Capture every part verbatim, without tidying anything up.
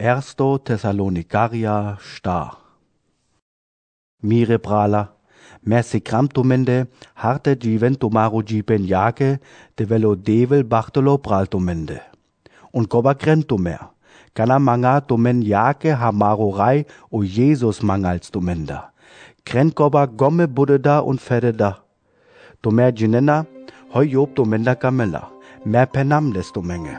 Ersto Thessalonikaria sta. Mire prala, mersi kramtumende, harte jiventumaru jipen jake, de velo devel bachtolo praltumende. Und koba krentumer, kana manga tumen jake hamaro rai o Jesus mangalstumenda. Kren koba gomme budeda und fededa. Tumer jinena, hoi job tumenda kamela, mer penam lestumenge.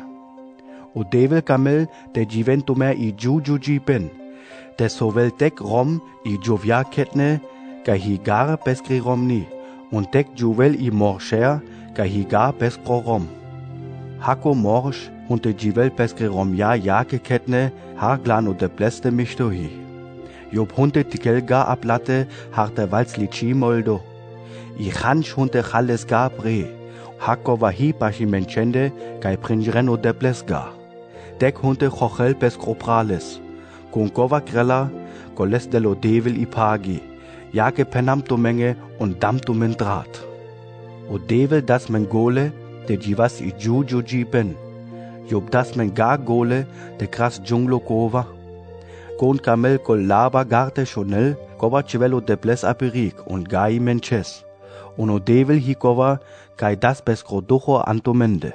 O devel kamel de jiventumer i juju jipen, de sovel dek rom i juvia ketne, ka higar peskri romni, und dek juvel i morscher, ka higar peskro rom. Hako morsch, und de jivel peskri rom ja jake ketne, har glano de bleste michtohi. Job hunte tikelga ablate, har de walzli chimoldo. I chanch hunte chales ga bre, hako vahi pashi menchende, kai prinjreno de blesga. Dek hunte chochel peskro prales. Kunkova grella, koles de lo devil i pagi, jake penamto menge und damto men draht. O devil das men gole, de jivas i juju jipen, job das men ga gole, de kras junglo kova. Kon kamel kol laba garte chonel, kova chivelo de bles aperik und gai menches. Und o devil hi kova, kai das beskro ducho antomende.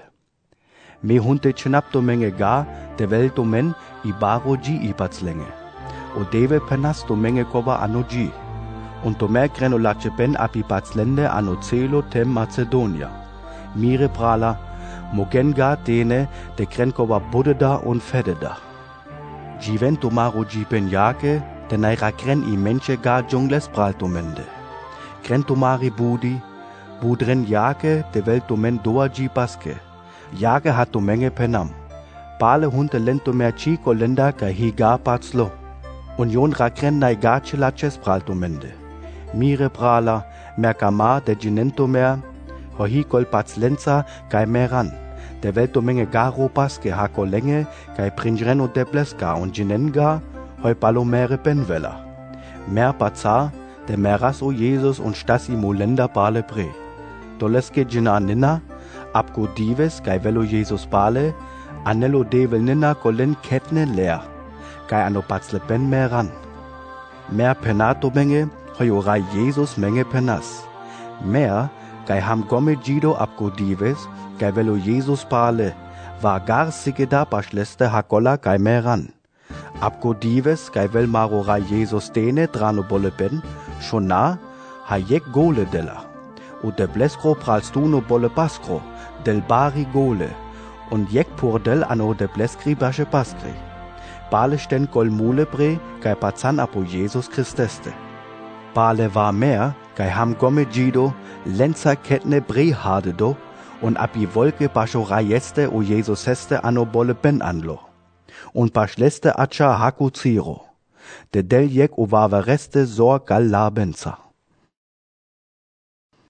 Me hunte chnapto menge ga, de velto men i baro ji i patslenge. O deve penasto menge kova ano ji. Und to mer greno lache pen api patslende ano celo tem Macedonia. Mire prala, mogen ga dene de gren kova budeda und fededa. Jivento maro ji pen jake, de naira gren i menche ga jungles praltomende. Grento mari budi, budren jake de velto men doa ji paske. Jage hat to menge penam. Bale hunte lento mer chico lenda ka higa patzlo. Union rakren nai gache laches praltomende. Mire prala, merkama de ginento mer, hohi kol patzlenza kai meran. De velto menge garo paske hako lenge kai prinjreno de bleska und ginenga, hoi palomere penvela. Mer patza, de meras o Jesus und stasi molenda bale pre. Doleske gina nina, abgo dives kai velo Jesus bale, anelo devel nina kolen ketne leer, kai ano patzle pen meran. Mer penato menge, hoyorai Jesus menge penas. Mer, kai ham gomme jido abgo dives, kai velo Jesus bale, va gar sigeda paschleste hakola kai meran. Abgo dives, kai vel marorai Jesus dene drano bolle pen, shona, hayek gole della. O de bleskro pralstuno bolle baskro, del bari gole, und jek pur del ano de bleskri basche paskri. Bale sten kol mule bre, kai pazan apo Jesus Christeste. Bale war mehr, kai ham gomme jido, lenza ketne bre hade do, und api wolke bascho rajeste o Jesus heste ano bolle ben anlo. Und paschleste acha haku ziro. De del jek o wavereste sor gal labenza.